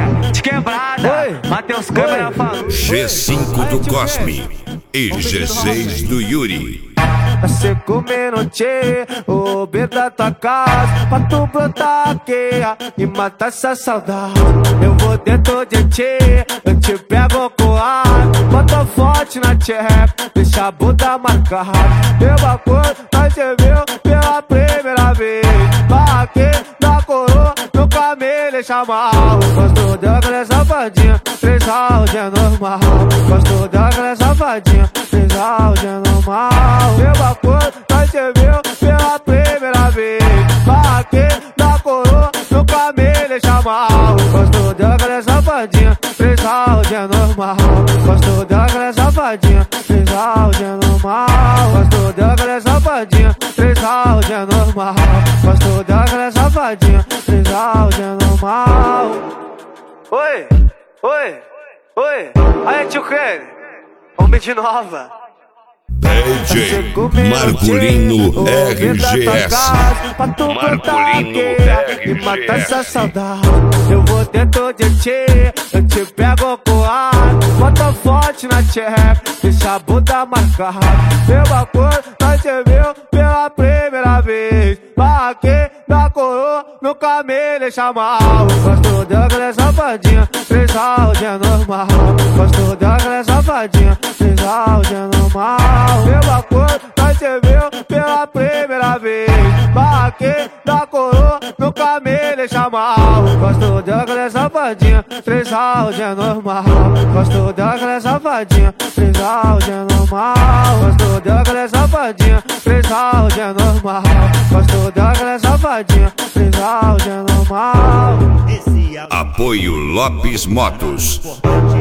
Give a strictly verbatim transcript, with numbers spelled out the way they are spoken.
é de quebrada. Matheus Câmara falou. G cinco do Cosme e G seis do Yuri. Vai ser comendo tchê, o B da tua casa, pra tu brotar aqui e matar essa saudade. Eu vou dentro de tchê, eu te pego com ar, bota forte na tcheca, deixa a bunda marcada. Meu bagulho, nós se viu pela primeira vez. Pra aqui, na coroa, nunca me deixa mal. Gosto daquela safadinha, três áudios é normal. Gosto daquela safadinha, três áudios é normal. Meu bagulho, nós se viu pela primeira vez. Pra aqui, na coroa, nunca me deixa mal. Gosto daquela safadinha, três áudios é normal. Gosto daquela safadinha, três áudios é normal. Gosto daquela safadinha, três áudios é normal. Gosto daquela safadinha, três áudios é normal. Oi, oi, oi, aí tio Crane, homem de nova. D J Marculino R G S. Marculino R G S. E matar essa saudade. Eu vou dentro de ti, eu te pego com ar, bota forte na tcheca, deixa a bunda marcada. Meu bagulho, nós se viu pela primeira vez. Pra aqui, na coroa, nunca me deixa mal. Gosto daquela safadinha, três áudios é normal. Gosto daquela safadinha, três áudios é normal. Meu bagulho, nós se viu pela primeira vez. Pra aqui, na coroa, nunca me deixa mal. Gosto daquela safadinha, três áudios é normal. Gosto daquela safadinha, três áudios é normal. Gosto daquela safadinha, três áudios é normal. Gosto daquela safadinha, três áudios é normal. Apoio Lopes Motos.